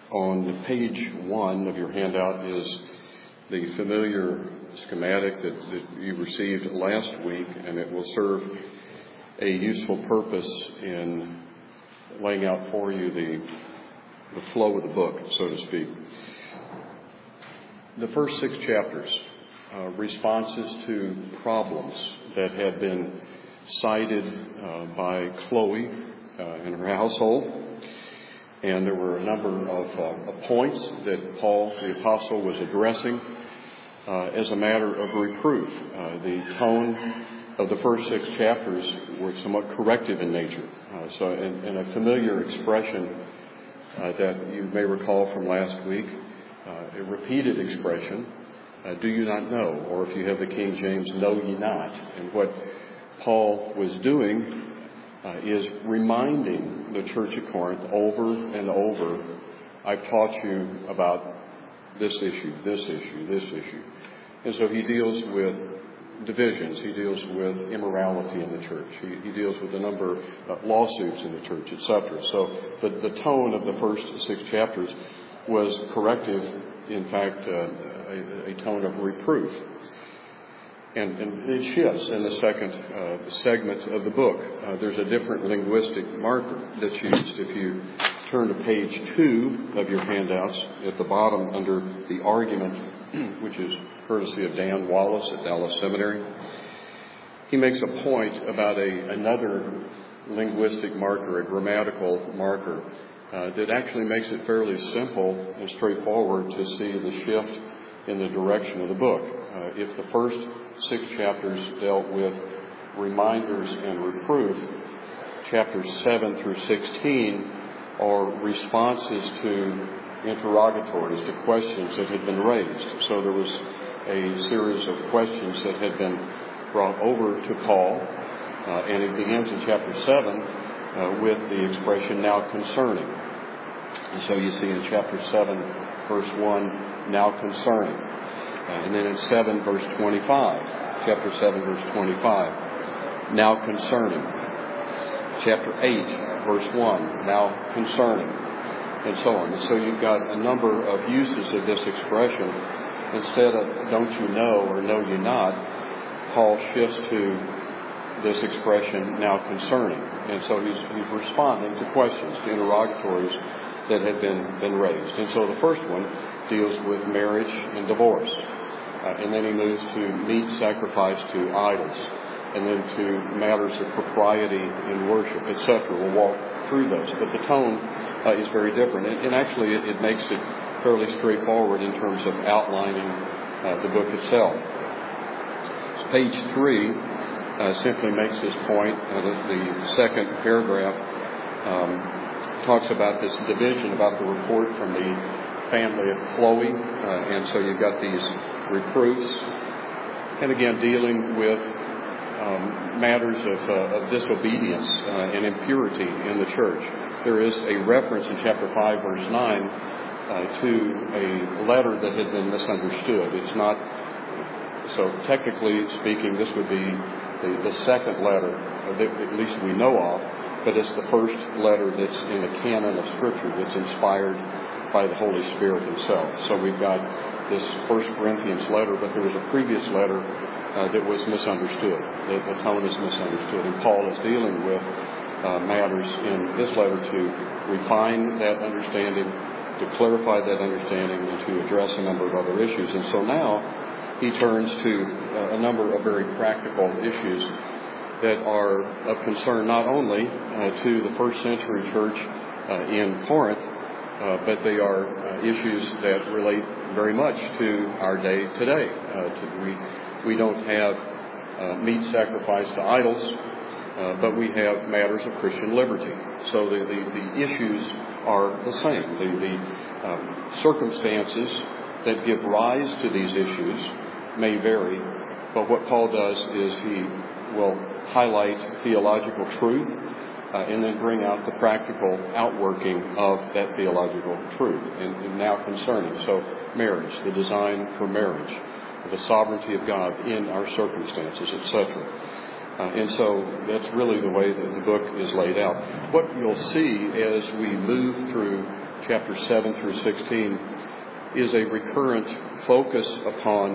On page 1 of your handout is the familiar schematic that you received last week, and it will serve a useful purpose in laying out for you the flow of the book, so to speak. The first 6 chapters, responses to problems that had been cited by Chloe in her household. And there were a number of points that Paul, the apostle, was addressing as a matter of reproof. The tone of the first 6 chapters were somewhat corrective in nature. And a familiar expression that you may recall from last week, a repeated expression, do you not know? Or if you have the King James, know ye not. And what Paul was doing is reminding the church of Corinth over and over, I've taught you about this issue, this issue, this issue. And so he deals with divisions. He deals with immorality in the church. He deals with a number of lawsuits in the church, etc. So the tone of the first 6 chapters was corrective, in fact, a tone of reproof. And it shifts in the second segment of the book. There's a different linguistic marker that's used. If you turn to page 2 of your handouts, at the bottom under the argument, which is courtesy of Dan Wallace at Dallas Seminary, he makes a point about another linguistic marker, a grammatical marker, that actually makes it fairly simple and straightforward to see the shift in the direction of the book. If the first 6 chapters dealt with reminders and reproof, chapters 7 through 16 are responses to interrogatories, to questions that had been raised. So there was a series of questions that had been brought over to Paul, and it begins in chapter 7 with the expression, now concerning. And so you see in chapter 7, verse 1, now concerning. And then in 7, verse 25, chapter 7, verse 25, now concerning. Chapter 8, verse 1, now concerning, and so on. And so you've got a number of uses of this expression. Instead of don't you know or know you not, Paul shifts to this expression, now concerning. And so he's responding to questions, to interrogatories that had been raised. And so the first one deals with marriage and divorce. And then he moves to meat sacrificed to idols, and then to matters of propriety in worship, etc. We'll walk through those. But the tone is very different. And actually, it makes it fairly straightforward in terms of outlining the book itself. Page 3 simply makes this point. The second paragraph talks about this division, about the report from the family of Chloe. And so you've got these reproofs, and again dealing with matters of disobedience and impurity in the church. There is a reference in chapter 5, verse 9 to a letter that had been misunderstood. It's not, so technically speaking, this would be the second letter that at least we know of, but it's the first letter that's in the canon of Scripture that's inspired by the Holy Spirit himself. So we've got this 1 Corinthians letter, but there was a previous letter that was misunderstood. The tone is misunderstood. And Paul is dealing with matters in this letter to refine that understanding, to clarify that understanding, and to address a number of other issues. And so now he turns to a number of very practical issues that are of concern not only to the first century church in Corinth, but they are issues that relate very much to our day today. We don't have meat sacrificed to idols, but we have matters of Christian liberty. So the issues are the same. The circumstances that give rise to these issues may vary, but what Paul does is he will highlight theological truth and then bring out the practical outworking of that theological truth. And now concerning, so marriage, the design for marriage, the sovereignty of God in our circumstances, etc. And so that's really the way that the book is laid out. What you'll see as we move through chapters 7 through 16 is a recurrent focus upon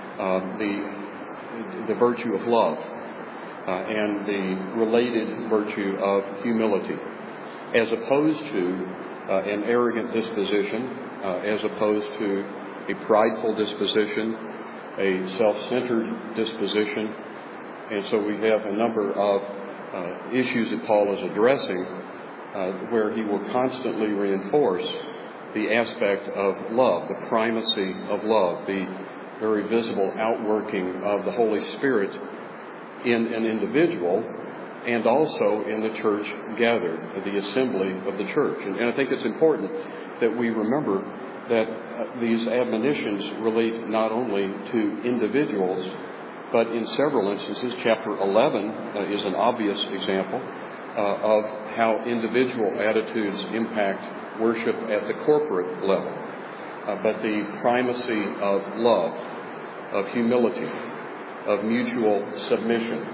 the virtue of love and the related virtue of humility, as opposed to an arrogant disposition, as opposed to a prideful disposition, a self-centered disposition. And so we have a number of issues that Paul is addressing where he will constantly reinforce the aspect of love, the primacy of love, the very visible outworking of the Holy Spirit in an individual and also in the church gathered, the assembly of the church. And I think it's important that we remember that these admonitions relate not only to individuals, but in several instances, chapter 11 is an obvious example of how individual attitudes impact worship at the corporate level. But the primacy of love, of humility, of mutual submission.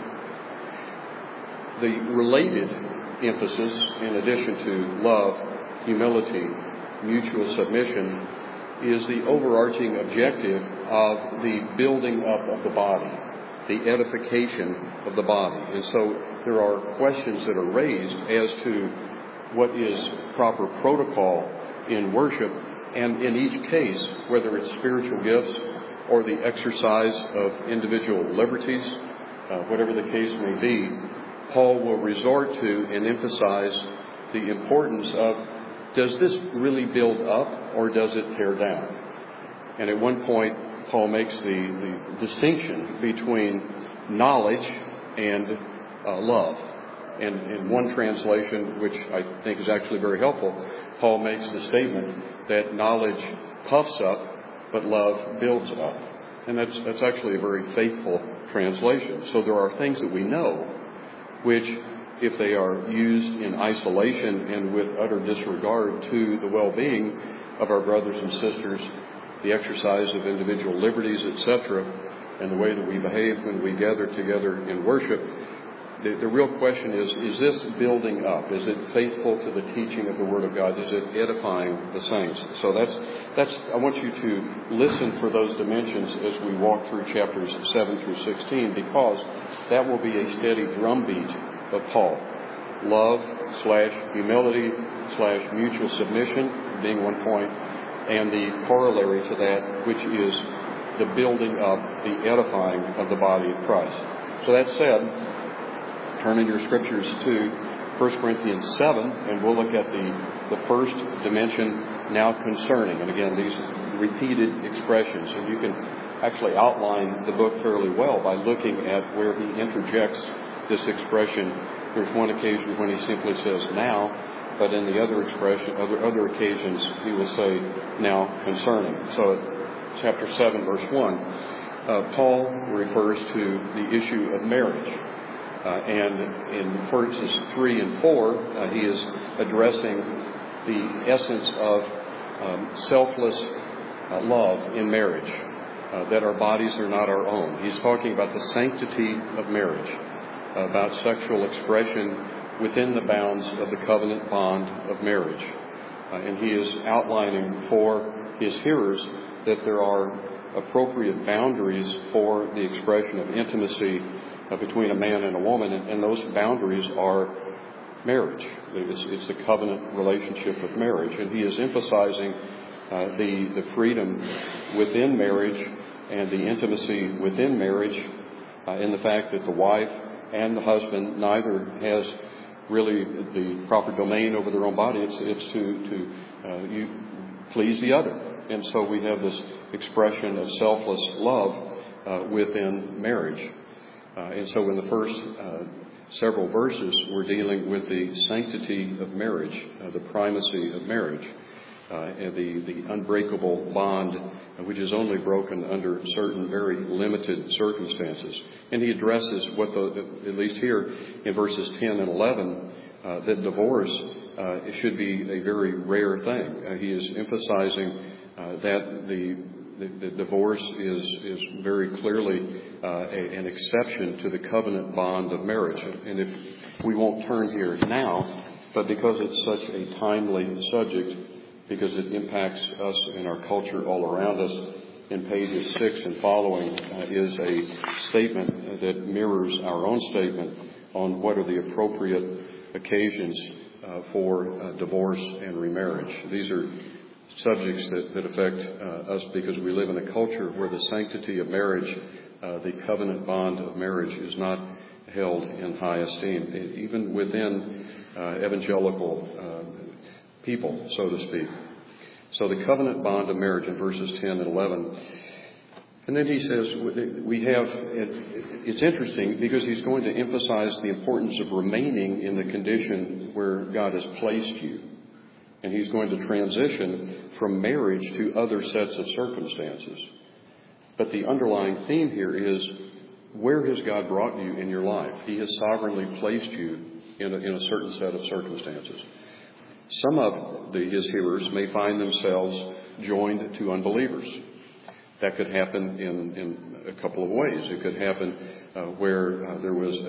The related emphasis, in addition to love, humility, mutual submission, is the overarching objective of the building up of the body, the edification of the body. And so there are questions that are raised as to what is proper protocol in worship, and in each case, whether it's spiritual gifts or the exercise of individual liberties, whatever the case may be, Paul will resort to and emphasize the importance of, does this really build up or does it tear down? And at one point, Paul makes the distinction between knowledge and love. And in one translation, which I think is actually very helpful, Paul makes the statement that knowledge puffs up, but love builds up. And that's actually a very faithful translation. So there are things that we know which, if they are used in isolation and with utter disregard to the well-being of our brothers and sisters, the exercise of individual liberties, etc., and the way that we behave when we gather together in worship, the real question is this building up? Is it faithful to the teaching of the Word of God? Is it edifying the saints? So that's I want you to listen for those dimensions as we walk through chapters 7 through 16, because that will be a steady drumbeat of Paul. Love / humility / mutual submission being one point, and the corollary to that, which is the building up, the edifying of the body of Christ. So that said, turn in your scriptures to 1 Corinthians 7, and we'll look at the first dimension, now concerning. And again, these repeated expressions. And you can actually outline the book fairly well by looking at where he interjects this expression. There's one occasion when he simply says now, but in the other expression, other occasions, he will say now concerning. So chapter 7, verse 1, Paul refers to the issue of marriage. And in verses 3 and 4, he is addressing the essence of selfless love in marriage, that our bodies are not our own. He's talking about the sanctity of marriage, about sexual expression within the bounds of the covenant bond of marriage. And he is outlining for his hearers that there are appropriate boundaries for the expression of intimacy between a man and a woman, and those boundaries are marriage. It's the covenant relationship of marriage. And he is emphasizing the freedom within marriage and the intimacy within marriage in the fact that the wife and the husband neither has really the proper domain over their own body. It's to you please the other. And so we have this expression of selfless love within marriage. And so in the first several verses, we're dealing with the sanctity of marriage, the primacy of marriage, and the unbreakable bond, which is only broken under certain very limited circumstances. And he addresses what, at least here in verses 10 and 11, that divorce should be a very rare thing. He is emphasizing that the divorce is very clearly an exception to the covenant bond of marriage. And if we won't turn here now, but because it's such a timely subject, because it impacts us and our culture all around us. In pages 6 and following is a statement that mirrors our own statement on what are the appropriate occasions for divorce and remarriage. These are subjects that affect us because we live in a culture where the sanctity of marriage, the covenant bond of marriage, is not held in high esteem, even within evangelical people, so to speak. So the covenant bond of marriage in verses 10 and 11. And then he says it's interesting because he's going to emphasize the importance of remaining in the condition where God has placed you. And he's going to transition from marriage to other sets of circumstances. But the underlying theme here is, where has God brought you in your life? He has sovereignly placed you in a certain set of circumstances. Some of his hearers may find themselves joined to unbelievers. That could happen in a couple of ways. It could happen where there was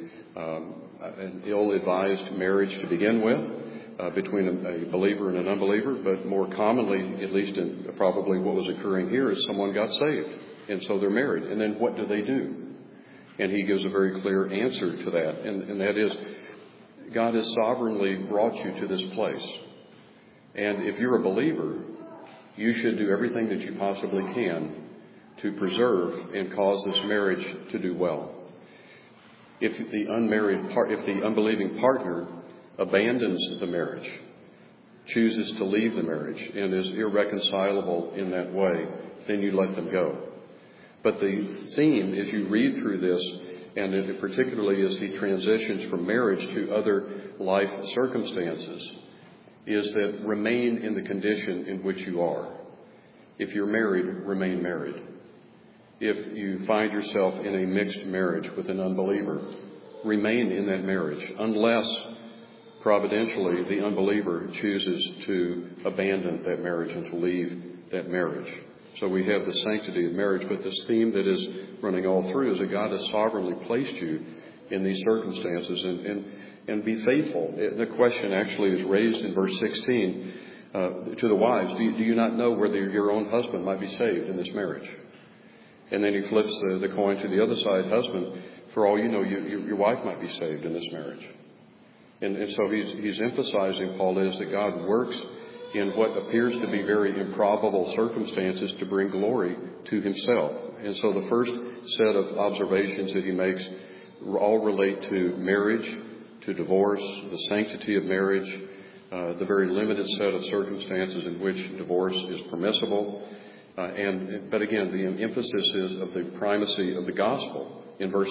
an ill-advised marriage to begin with between a believer and an unbeliever, but more commonly, at least in probably what was occurring here, is someone got saved, and so they're married. And then what do? And he gives a very clear answer to that, and that is, God has sovereignly brought you to this place. And if you're a believer, you should do everything that you possibly can to preserve and cause this marriage to do well. If the unbelieving partner abandons the marriage, chooses to leave the marriage, and is irreconcilable in that way, then you let them go. But the theme, as you read through this, and particularly as he transitions from marriage to other life circumstances, is that remain in the condition in which you are. If you're married, remain married. If you find yourself in a mixed marriage with an unbeliever, remain in that marriage, unless providentially the unbeliever chooses to abandon that marriage and to leave that marriage. So we have the sanctity of marriage, but this theme that is running all through is that God has sovereignly placed you in these circumstances, and be faithful. The question actually is raised in verse 16 to the wives. Do you not know whether your own husband might be saved in this marriage? And then he flips the coin to the other side. Husband, for all you know, your wife might be saved in this marriage. And so he's emphasizing, Paul is, that God works in what appears to be very improbable circumstances to bring glory to himself. And so the first set of observations that he makes all relate to marriage, to divorce, the sanctity of marriage, the very limited set of circumstances in which divorce is permissible. But again, the emphasis is of the primacy of the gospel in verse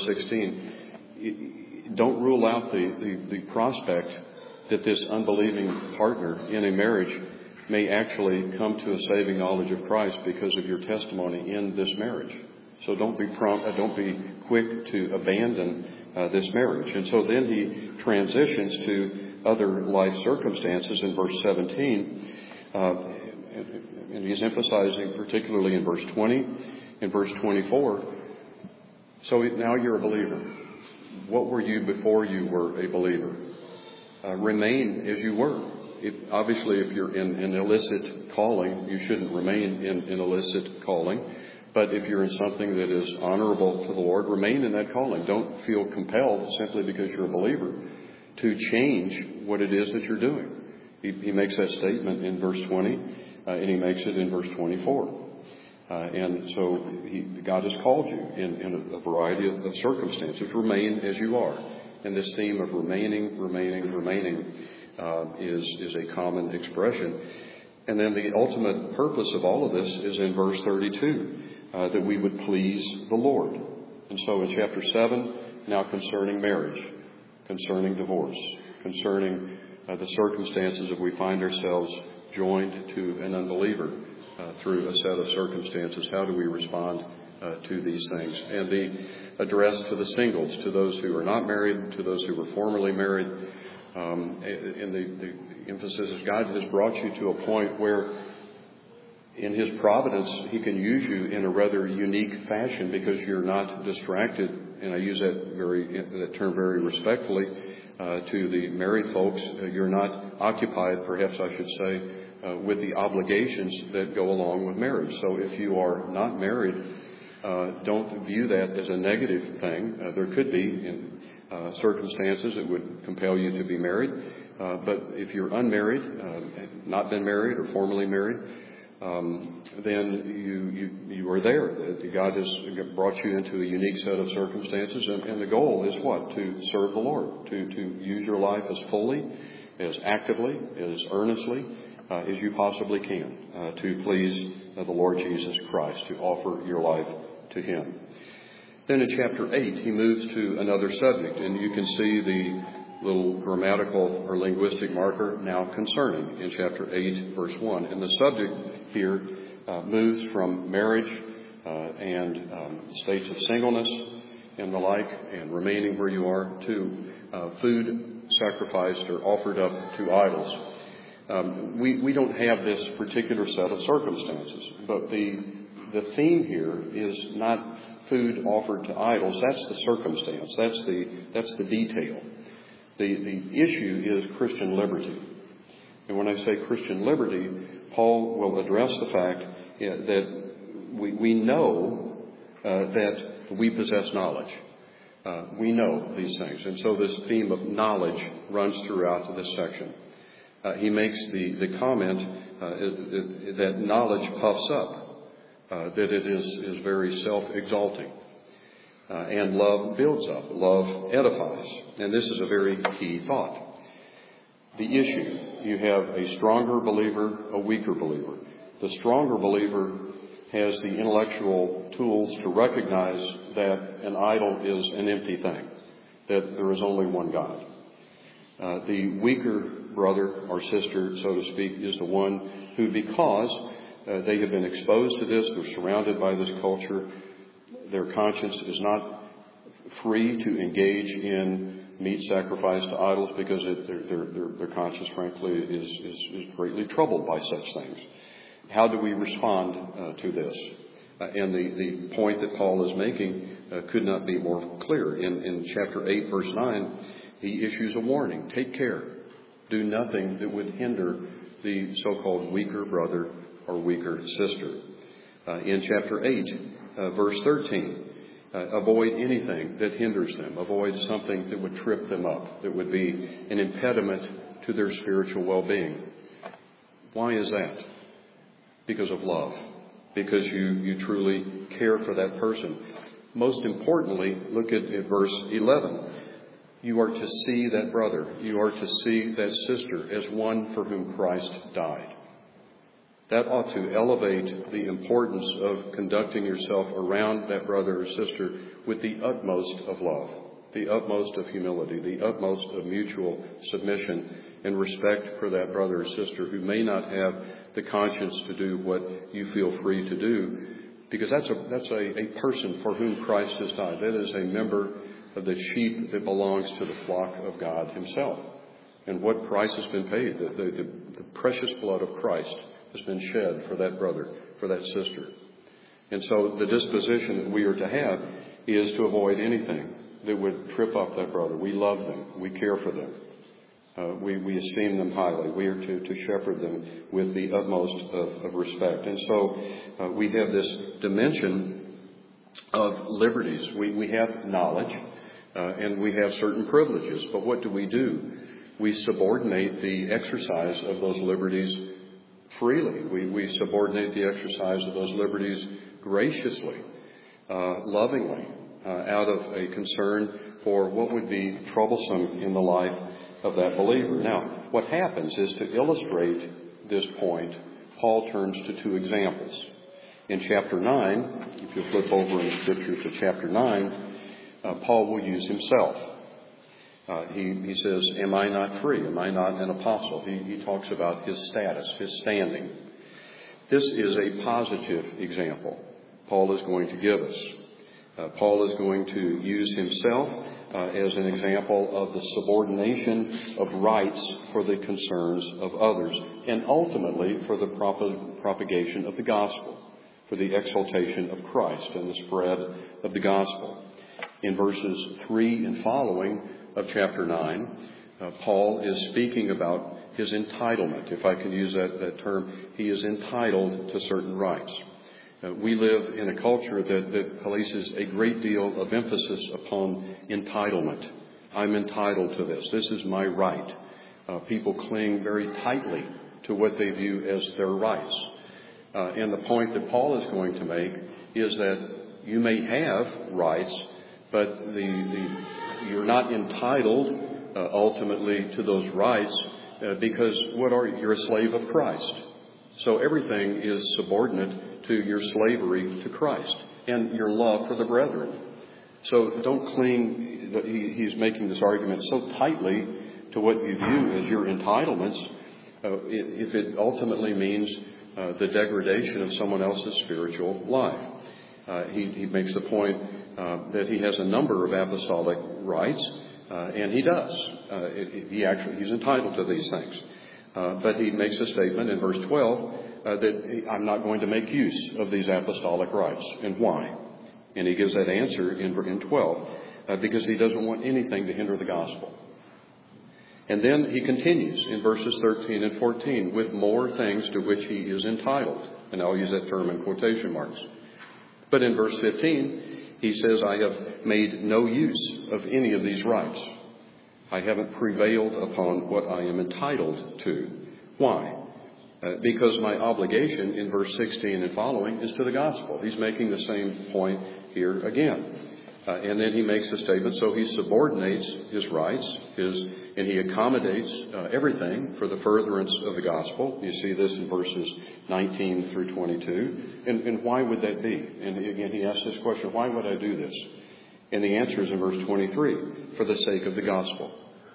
16. Don't rule out the prospect that this unbelieving partner in a marriage may actually come to a saving knowledge of Christ because of your testimony in this marriage. So don't be quick to abandon this marriage. And so then he transitions to other life circumstances in verse 17. And he's emphasizing particularly in verse 20, in verse 24. So now you're a believer. What were you before you were a believer? Remain as you were. Obviously, if you're in an illicit calling, you shouldn't remain in illicit calling. But if you're in something that is honorable to the Lord, remain in that calling. Don't feel compelled simply because you're a believer to change what it is that you're doing. He makes that statement in verse 20, and he makes it in verse 24. And so God has called you in a variety of circumstances. Remain as you are. And this theme of remaining is a common expression. And then the ultimate purpose of all of this is in verse 32, that we would please the Lord. And so in chapter 7, now concerning marriage, concerning divorce, concerning the circumstances if we find ourselves joined to an unbeliever through a set of circumstances, how do we respond to these things? And the address to the singles, to those who are not married, to those who were formerly married. And the emphasis is God has brought you to a point where in His providence He can use you in a rather unique fashion because you're not distracted, and I use that term very respectfully to the married folks. You're not occupied, perhaps I should say, with the obligations that go along with marriage. So if you are not married, don't view that as a negative thing. There could be in circumstances that would compel you to be married. But if you're unmarried, not been married or formerly married, then you are there. God has brought you into a unique set of circumstances, and the goal is what? To serve the Lord, to use your life as fully, as actively, as earnestly as you possibly can, to please the Lord Jesus Christ, to offer your life to Him. Then in chapter 8, he moves to another subject, and you can see the little grammatical or linguistic marker, now concerning, in chapter 8, verse 1. And the subject here moves from marriage and states of singleness and the like, and remaining where you are, to food sacrificed or offered up to idols. We don't have this particular set of circumstances, but the theme here is not food offered to idols. That's the circumstance. That's the detail. The issue is Christian liberty. And when I say Christian liberty, Paul will address the fact that we know that we possess knowledge. We know these things. And so this theme of knowledge runs throughout this section. He makes the comment that knowledge puffs up, that it is very self-exalting. And love builds up. Love edifies. And this is a very key thought. The issue, you have a stronger believer, a weaker believer. The stronger believer has the intellectual tools to recognize that an idol is an empty thing, that there is only one God. The weaker brother or sister, so to speak, is the one who, because they have been exposed to this, they're surrounded by this culture, their conscience is not free to engage in meat sacrifice to idols because their conscience, frankly, is greatly troubled by such things. How do we respond to this? And the point that Paul is making could not be more clear. In chapter 8, verse 9, he issues a warning. Take care. Do nothing that would hinder the so-called weaker brother or weaker sister. In chapter 8, verse 13, avoid anything that hinders them. Avoid something that would trip them up, that would be an impediment to their spiritual well-being. Why is that? Because of love. Because you truly care for that person. Most importantly, look at verse 11. You are to see that brother. You are to see that sister as one for whom Christ died. That ought to elevate the importance of conducting yourself around that brother or sister with the utmost of love, the utmost of humility, the utmost of mutual submission and respect for that brother or sister who may not have the conscience to do what you feel free to do, because that's a person for whom Christ has died. That is a member of the sheep that belongs to the flock of God Himself. And what price has been paid? The precious blood of Christ has been shed for that brother, for that sister. And so the disposition that we are to have is to avoid anything that would trip up that brother. We love them. We care for them. We esteem them highly. We are to shepherd them with the utmost of respect. And so we have this dimension of liberties. We have knowledge and we have certain privileges. But what do? We subordinate the exercise of those liberties freely. We subordinate the exercise of those liberties graciously, lovingly, out of a concern for what would be troublesome in the life of that believer. Now, what happens is, to illustrate this point, Paul turns to two examples. In chapter 9, if you flip over in Scripture to chapter 9, Paul will use himself. He says, am I not free? Am I not an apostle? He talks about his status, his standing. This is a positive example Paul is going to give us. Paul is going to use himself as an example of the subordination of rights for the concerns of others, and ultimately for the propagation of the gospel, for the exaltation of Christ and the spread of the gospel. In verses 3 and following of chapter 9, Paul is speaking about his entitlement. If I can use that term, he is entitled to certain rights. We live in a culture that places a great deal of emphasis upon entitlement. I'm entitled to this. This is my right. People cling very tightly to what they view as their rights. And the point that Paul is going to make is that you may have rights, but you're not entitled ultimately to those rights because you're a slave of Christ. So everything is subordinate to your slavery to Christ and your love for the brethren. So don't cling, he's making this argument so tightly to what you view as your entitlements, if it ultimately means the degradation of someone else's spiritual life. He makes the point that he has a number of apostolic rights, and he does. He's entitled to these things. But he makes a statement in verse 12 that I'm not going to make use of these apostolic rights. And why? And he gives that answer in 12 because he doesn't want anything to hinder the gospel. And then he continues in verses 13 and 14 with more things to which he is entitled. And I'll use that term in quotation marks. But in verse 15, he says, I have made no use of any of these rights. I haven't prevailed upon what I am entitled to. Why? Because my obligation in verse 16 and following is to the gospel. He's making the same point here again. And then he makes the statement, so he subordinates his rights, and he accommodates everything for the furtherance of the gospel. You see this in verses 19 through 22. And why would that be? And again, he asks this question, why would I do this? And the answer is in verse 23, for the sake of the gospel.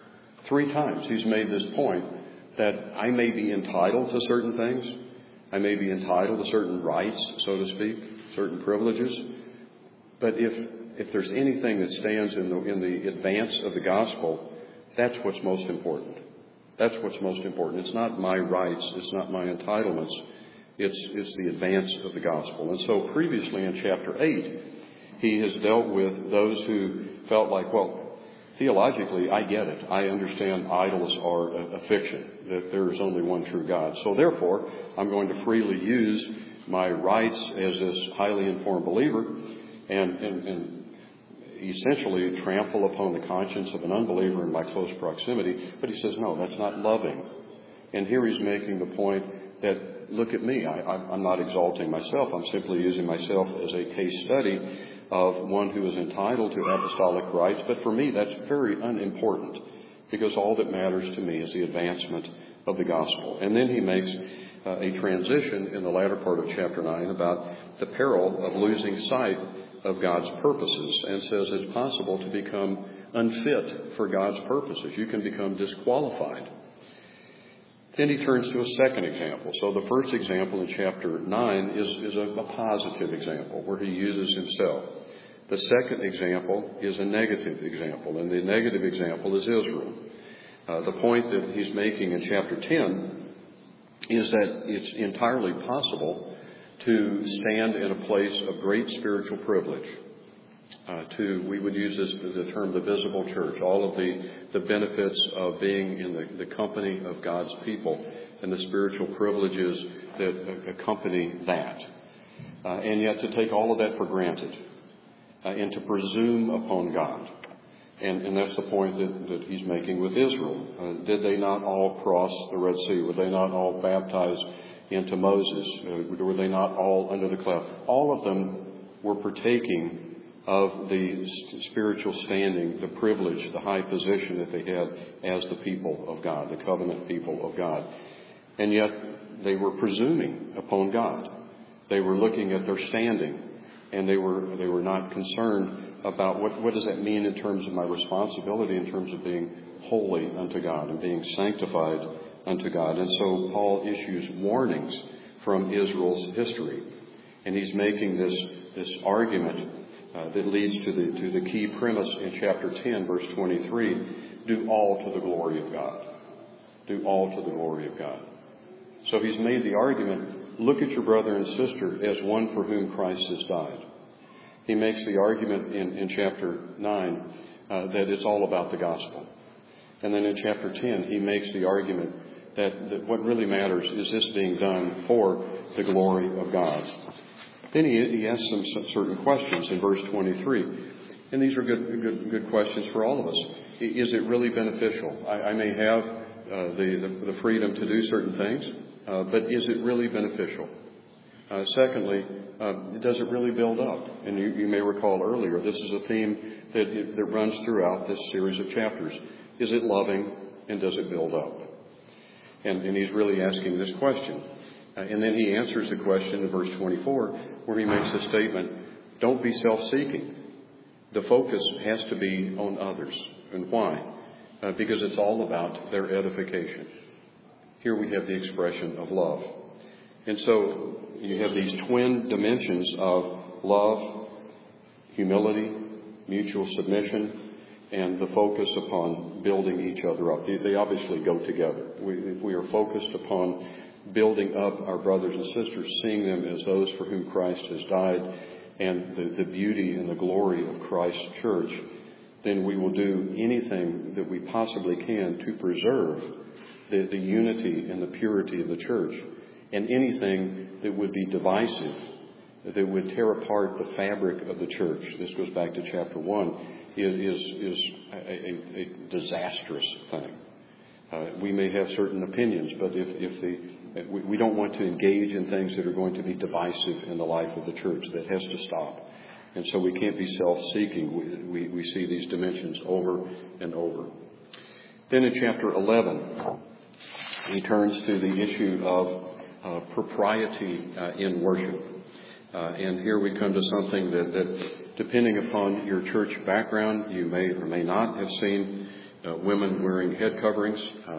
3 times he's made this point that I may be entitled to certain things. I may be entitled to certain rights, so to speak, certain privileges. But if there's anything that stands in the advance of the gospel, that's what's most important. That's what's most important. It's not my rights. It's not my entitlements. It's the advance of the gospel. And so previously in chapter 8, he has dealt with those who felt like, well, theologically, I get it. I understand idols are a fiction, that there is only one true God. So therefore, I'm going to freely use my rights as this highly informed believer and essentially trample upon the conscience of an unbeliever in my close proximity. But he says, no, that's not loving. And here he's making the point that, look at me. I'm not exalting myself. I'm simply using myself as a case study of one who is entitled to apostolic rights. But for me, that's very unimportant because all that matters to me is the advancement of the gospel. And then he makes a transition in the latter part of chapter 9 about the peril of losing sight of God's purposes and says it's possible to become unfit for God's purposes. You can become disqualified. Then he turns to a second example. So the first example in chapter 9 is a positive example where he uses himself. The second example is a negative example, and the negative example is Israel. The point that he's making in chapter 10 is that it's entirely possible to stand in a place of great spiritual privilege. We would use the term the visible church, all of the benefits of being in the company of God's people and the spiritual privileges that accompany that. And yet to take all of that for granted and to presume upon God. And that's the point that he's making with Israel. Did they not all cross the Red Sea? Were they not all baptized into Moses? Were they not all under the cloud? All of them were partaking of the spiritual standing, the privilege, the high position that they had as the people of God, the covenant people of God. And yet they were presuming upon God. They were looking at their standing, and they were not concerned about what does that mean in terms of my responsibility, in terms of being holy unto God and being sanctified unto God. And so Paul issues warnings from Israel's history. And he's making this argument that leads to the key premise in chapter 10, verse 23. Do all to the glory of God. Do all to the glory of God. So he's made the argument, look at your brother and sister as one for whom Christ has died. He makes the argument in chapter 9 that it's all about the gospel. And then in chapter 10, he makes the argument that what really matters is this being done for the glory of God. Then he asks them some certain questions in verse 23. And these are good questions for all of us. Is it really beneficial? I may have the freedom to do certain things, but is it really beneficial? Secondly, does it really build up? And you may recall earlier, this is a theme that runs throughout this series of chapters. Is it loving, and does it build up? And he's really asking this question. And then he answers the question in verse 24, where he makes the statement, don't be self-seeking. The focus has to be on others. And why? Because it's all about their edification. Here we have the expression of love. And so you have these twin dimensions of love, humility, mutual submission, and the focus upon building each other up. They obviously go together. If we are focused upon building up our brothers and sisters, seeing them as those for whom Christ has died, and the beauty and the glory of Christ's church, then we will do anything that we possibly can to preserve the unity and the purity of the church. And anything that would be divisive, that would tear apart the fabric of the church, this goes back to chapter 1, is a disastrous thing. We may have certain opinions, but we don't want to engage in things that are going to be divisive in the life of the church. That has to stop. And so we can't be self-seeking. We see these dimensions over and over. Then in chapter 11, he turns to the issue of propriety in worship. And here we come to something that depending upon your church background, you may or may not have seen women wearing head coverings.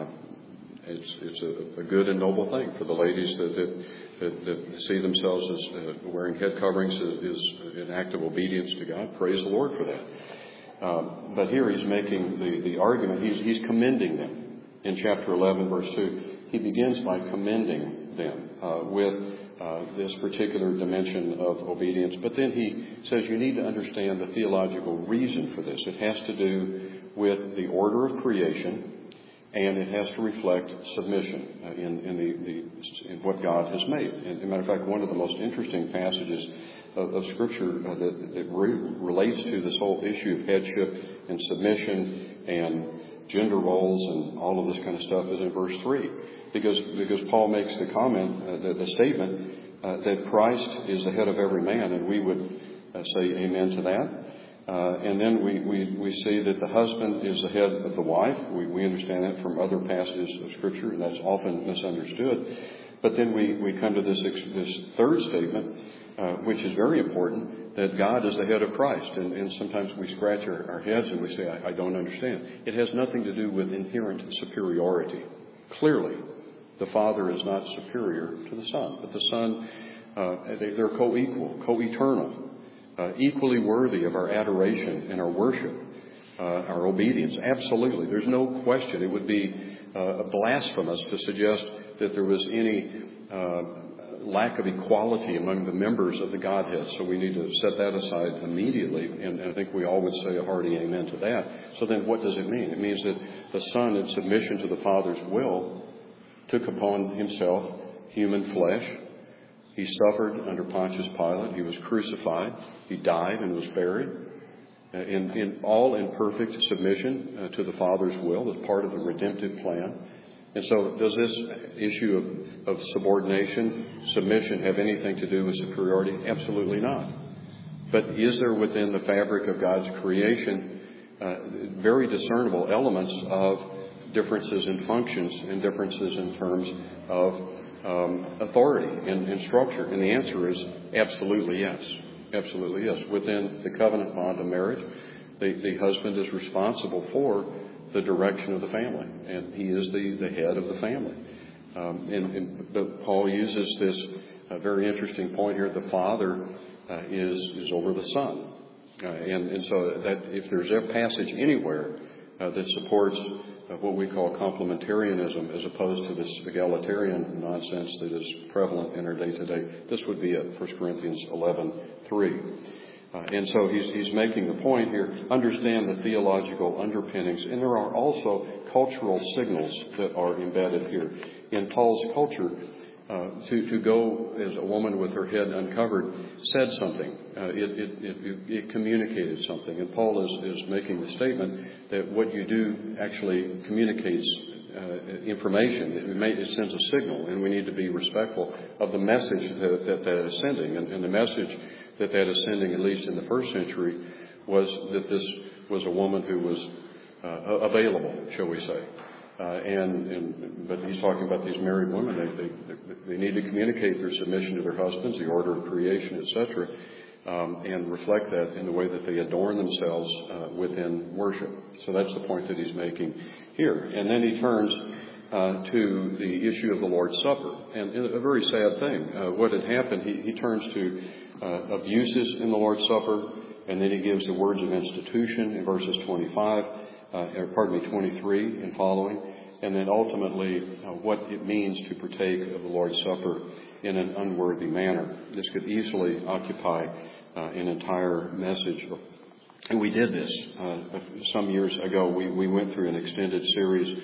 It's a good and noble thing for the ladies that see themselves as wearing head coverings is an act of obedience to God. Praise the Lord for that. But here he's making the argument. He's commending them. In chapter 11, verse 2, he begins by commending them with this particular dimension of obedience. But then he says you need to understand the theological reason for this. It has to do with the order of creation, and it has to reflect submission in what God has made. And as a matter of fact, one of the most interesting passages of Scripture that relates to this whole issue of headship and submission and gender roles and all of this kind of stuff is in verse 3. Because Paul makes the comment, the statement, that Christ is the head of every man, and we would say amen to that. And then we see that the husband is the head of the wife. We understand that from other passages of Scripture, and that's often misunderstood. But then we come to this third statement, which is very important, that God is the head of Christ. And sometimes we scratch our heads and we say, I don't understand. It has nothing to do with inherent superiority. Clearly, the Father is not superior to the Son, but the Son, they're co-equal, co-eternal, equally worthy of our adoration and our worship, our obedience. Absolutely. There's no question. It would be blasphemous to suggest that there was any lack of equality among the members of the Godhead. So we need to set that aside immediately. And I think we all would say a hearty amen to that. So then what does it mean? It means that the Son, in submission to the Father's will, took upon himself human flesh. He suffered under Pontius Pilate. He was crucified. He died and was buried. In perfect submission to the Father's will as part of the redemptive plan. And so does this issue of subordination, submission, have anything to do with superiority? Absolutely not. But is there within the fabric of God's creation very discernible elements of differences in functions and differences in terms of authority and structure? And the answer is absolutely yes. Absolutely yes. Within the covenant bond of marriage, the husband is responsible for the direction of the family, and he is the head of the family. But Paul uses this very interesting point here. The Father is over the Son. And so that if there's a passage anywhere that supports what we call complementarianism as opposed to this egalitarian nonsense that is prevalent in our day-to-day, this would be it, 1 Corinthians 11:3. And so he's making the point here, understand the theological underpinnings. And there are also cultural signals that are embedded here. In Paul's culture, to go as a woman with her head uncovered said something. It communicated something. And Paul is making the statement that what you do actually communicates information. It sends a signal, and we need to be respectful of the message that is sending. And the message that is sending, at least in the first century, was that this was a woman who was available, shall we say. But he's talking about these married women. They need to communicate their submission to their husbands, the order of creation, etc., and reflect that in the way that they adorn themselves within worship. So that's the point that he's making here. And then he turns to the issue of the Lord's Supper, and a very sad thing. What had happened? He turns to abuses in the Lord's Supper, and then he gives the words of institution in verses 23 and following, and then ultimately what it means to partake of the Lord's Supper in an unworthy manner. This could easily occupy an entire message. And we did this some years ago. We went through an extended series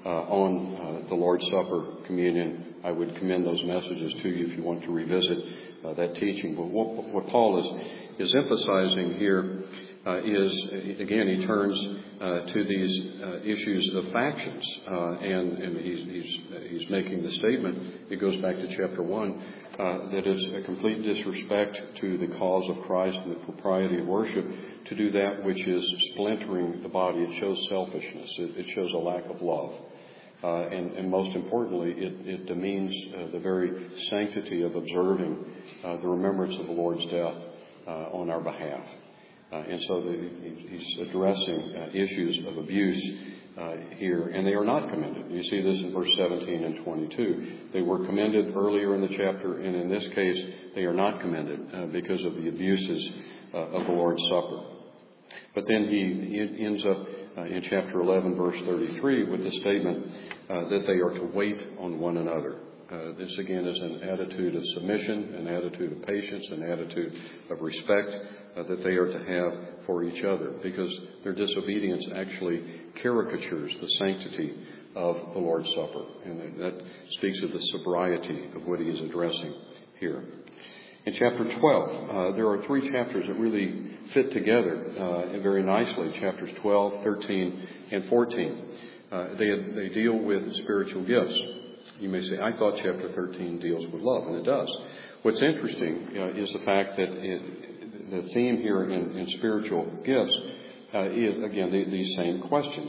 on the Lord's Supper, communion. I would commend those messages to you if you want to revisit that teaching. But what Paul is emphasizing here is, again, he turns to these issues of factions, and he's making the statement. It goes back to chapter 1 that it's a complete disrespect to the cause of Christ and the propriety of worship to do that which is splintering the body. It shows selfishness. It shows a lack of love. And most importantly, it demeans the very sanctity of observing the remembrance of the Lord's death on our behalf. And so he's addressing issues of abuse here, and they are not commended. You see this in verse 17 and 22. They were commended earlier in the chapter, and in this case, they are not commended because of the abuses of the Lord's Supper. But then he ends up in chapter 11, verse 33, with the statement that they are to wait on one another. This, again, is an attitude of submission, an attitude of patience, an attitude of respect that they are to have for each other, because their disobedience actually caricatures the sanctity of the Lord's Supper. And that speaks of the sobriety of what he is addressing here. In chapter 12, there are 3 chapters that really fit together very nicely, chapters 12, 13, and 14. They deal with spiritual gifts. You may say, I thought chapter 13 deals with love, and it does. What's interesting is the fact that the theme here in spiritual gifts is, again, these same questions.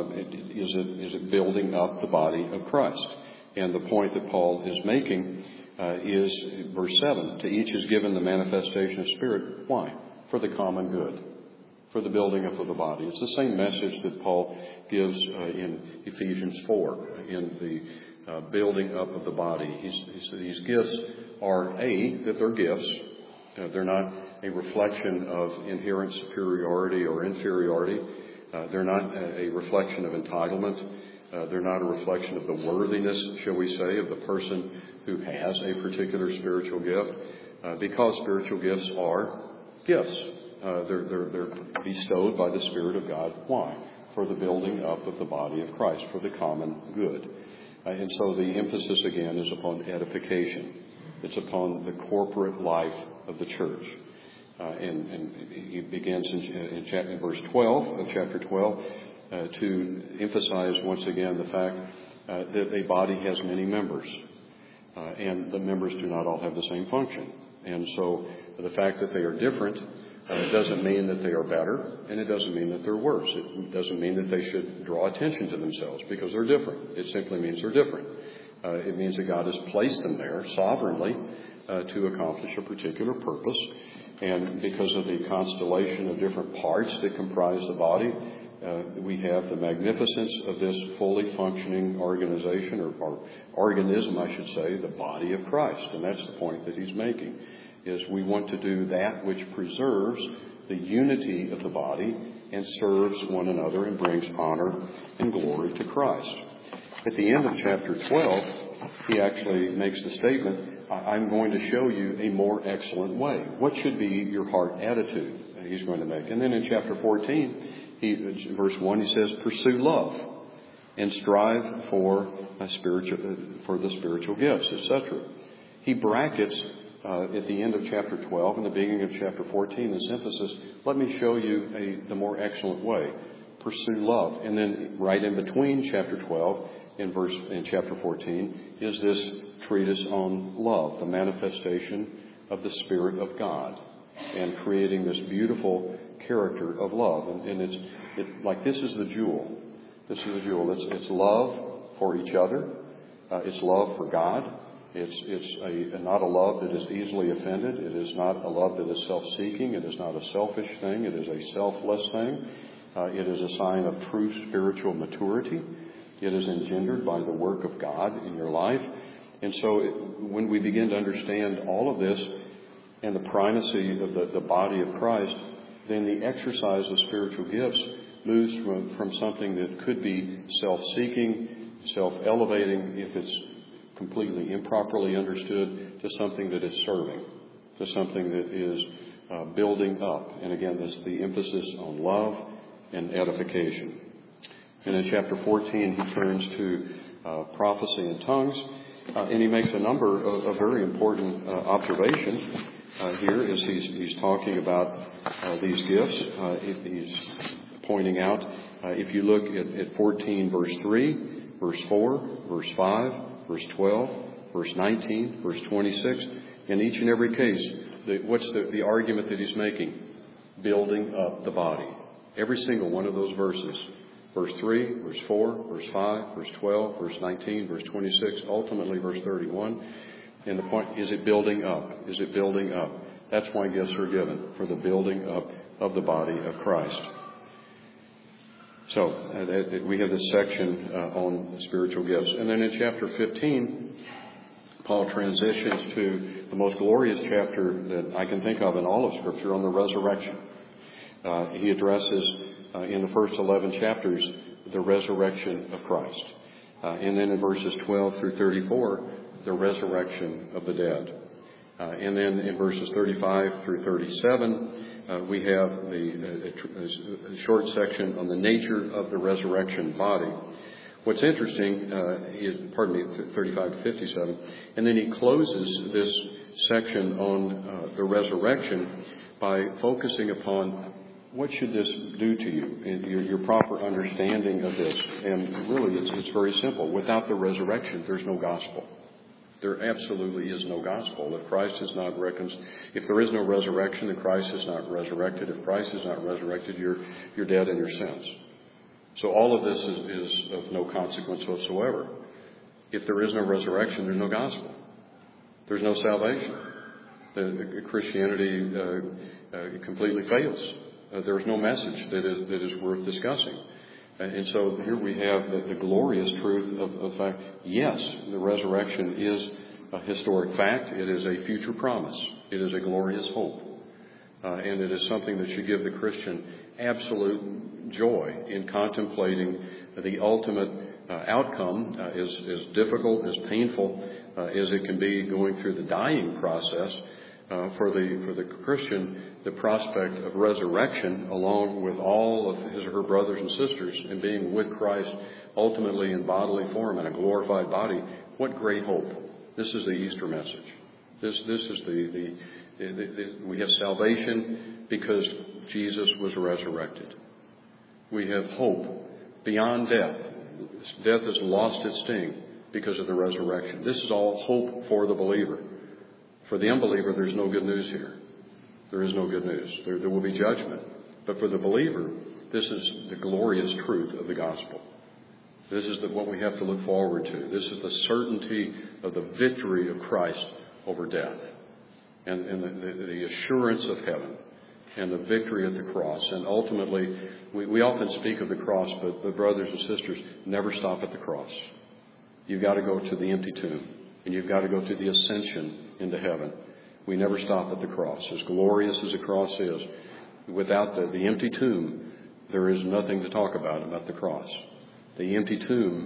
Is it building up the body of Christ? And the point that Paul is making is verse 7. To each is given the manifestation of Spirit. Why? For the common good. For the building up of the body. It's the same message that Paul gives in Ephesians 4 in the building up of the body. These gifts are, that they're gifts. They're not a reflection of inherent superiority or inferiority. They're not a reflection of entitlement. They're not a reflection of the worthiness, shall we say, of the person who has a particular spiritual gift. Because spiritual gifts are gifts. They're bestowed by the Spirit of God. Why? For the building up of the body of Christ, for the common good. And so the emphasis again is upon edification. It's upon the corporate life of the church. And he begins in verse 12 of chapter 12 to emphasize once again the fact that a body has many members. And the members do not all have the same function. And so the fact that they are different doesn't mean that they are better, and it doesn't mean that they're worse. It doesn't mean that they should draw attention to themselves because they're different. It simply means they're different. It means that God has placed them there sovereignly to accomplish a particular purpose. And because of the constellation of different parts that comprise the body, we have the magnificence of this fully functioning organization, or organism, I should say, the body of Christ. And that's the point that he's making, is we want to do that which preserves the unity of the body and serves one another and brings honor and glory to Christ. At the end of chapter 12, he actually makes the statement I'm going to show you a more excellent way. What should be your heart attitude? He's going to make. And then in chapter 14, verse 1, he says, pursue love and strive for the spiritual gifts, etc. He brackets at the end of chapter 12 and the beginning of chapter 14 this emphasis, let me show you the more excellent way. Pursue love. And then right in between chapter 12 in chapter 14 is this treatise on love, the manifestation of the Spirit of God, and creating this beautiful character of love. And this is the jewel. This is the jewel. It's love for each other. It's love for God. It's not a love that is easily offended. It is not a love that is self-seeking. It is not a selfish thing. It is a selfless thing. It is a sign of true spiritual maturity. It is engendered by the work of God in your life. And so when we begin to understand all of this and the primacy of the body of Christ, then the exercise of spiritual gifts moves from something that could be self-seeking, self-elevating, if it's completely improperly understood, to something that is serving, to something that is building up. And again, this is the emphasis on love and edification. And in chapter 14, he turns to prophecy and tongues, and he makes a number of very important observations here as he's talking about these gifts. He's pointing out, if you look at 14, verse 3, verse 4, verse 5, verse 12, verse 19, verse 26, in each and every case, what's the argument that he's making? Building up the body. Every single one of those verses. Verse 3, verse 4, verse 5, verse 12, verse 19, verse 26, ultimately verse 31. And the point, is it building up? Is it building up? That's why gifts are given, for the building up of the body of Christ. So we have this section on spiritual gifts. And then in chapter 15, Paul transitions to the most glorious chapter that I can think of in all of Scripture on the resurrection. He addresses in the first 11 chapters the resurrection of Christ. And then in verses 12 through 34, the resurrection of the dead. And then in verses 35 through 37, we have a short section on the nature of the resurrection body. What's interesting is, 35 to 57, and then he closes this section on the resurrection by focusing upon what should this do to you, and your proper understanding of this. And really, it's very simple. Without the resurrection, there's no gospel. There absolutely is no gospel. If Christ is not if there is no resurrection, then Christ is not resurrected. If Christ is not resurrected, you're dead in your sins. So all of this is of no consequence whatsoever. If there is no resurrection, there's no gospel. There's no salvation. Christianity completely fails. There's no message that is worth discussing. And so here we have the glorious truth of fact, yes, the resurrection is a historic fact. It is a future promise. It is a glorious hope. And it is something that should give the Christian absolute joy in contemplating the ultimate outcome, as difficult, as painful as it can be going through the dying process. For the Christian, the prospect of resurrection, along with all of his or her brothers and sisters, and being with Christ ultimately in bodily form in a glorified body, what great hope! This is the Easter message. This is we have salvation because Jesus was resurrected. We have hope beyond death. Death has lost its sting because of the resurrection. This is all hope for the believer. For the unbeliever, there's no good news here. There is no good news. There will be judgment. But for the believer, this is the glorious truth of the gospel. This is what we have to look forward to. This is the certainty of the victory of Christ over death, and the assurance of heaven, and the victory at the cross. And ultimately, we often speak of the cross, but brothers and sisters, never stop at the cross. You've got to go to the empty tomb, and you've got to go to the ascension into heaven. We never stop at the cross. As glorious as the cross is, without the empty tomb, there is nothing to talk about the cross. The empty tomb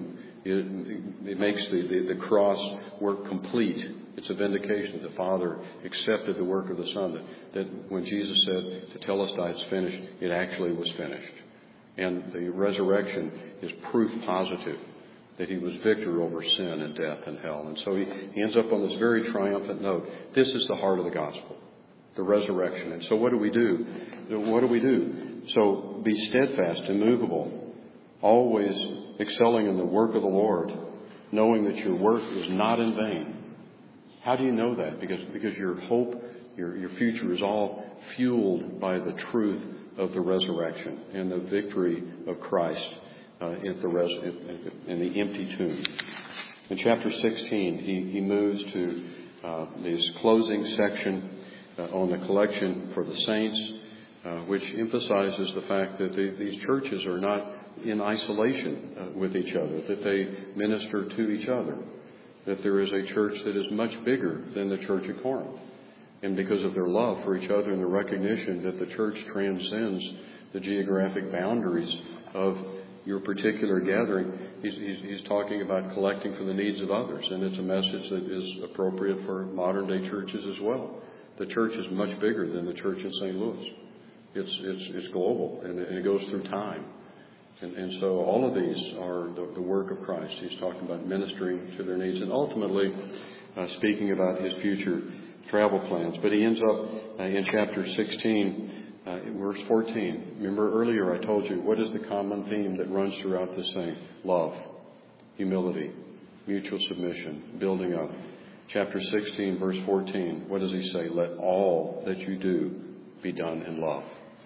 It makes the cross work complete. It's a vindication that the Father accepted the work of the Son. That when Jesus said, to tell us that it's finished, it actually was finished. And the resurrection is proof positive that he was victor over sin and death and hell. And so he ends up on this very triumphant note. This is the heart of the gospel, the resurrection. And so what do we do? What do we do? So be steadfast, immovable, always excelling in the work of the Lord, knowing that your work is not in vain. How do you know that? Because your hope, your future is all fueled by the truth of the resurrection and the victory of Christ in the empty tomb. In chapter 16, he moves to this closing section on the collection for the saints, which emphasizes the fact that these churches are not in isolation with each other, that they minister to each other, that there is a church that is much bigger than the church at Corinth. And because of their love for each other and the recognition that the church transcends the geographic boundaries of your particular gathering, he's talking about collecting for the needs of others. And it's a message that is appropriate for modern day churches as well. The church is much bigger than the church in St. Louis. It's global, and it goes through time. And so all of these are the work of Christ. He's talking about ministering to their needs and ultimately speaking about his future travel plans. But he ends up in chapter 16, verse 14. Remember earlier I told you, what is the common theme that runs throughout this thing? Love, humility, mutual submission, building up. Chapter 16, verse 14, what does he say? Let all that you do be done in love.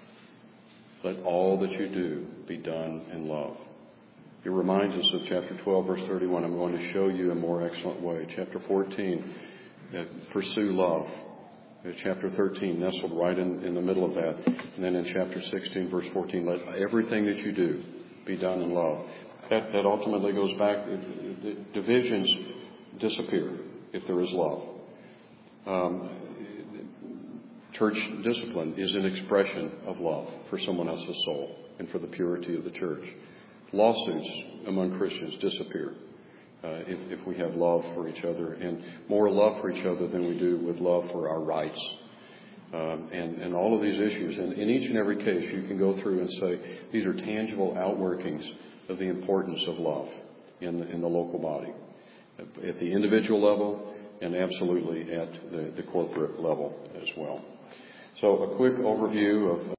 Let all that you do be done in love. It reminds us of chapter 12, verse 31. I'm going to show you a more excellent way. Chapter 14, pursue love. Chapter 13, nestled right in the middle of that. And then in chapter 16, verse 14, let everything that you do be done in love. That ultimately goes back. Divisions disappear if there is love. Church discipline is an expression of love for someone else's soul and for the purity of the church. Lawsuits among Christians disappear if we have love for each other, and more love for each other than we do with love for our rights. And all of these issues. And in each and every case, you can go through and say, these are tangible outworkings of the importance of love in the local body, at the individual level and absolutely at the corporate level as well. So a quick overview of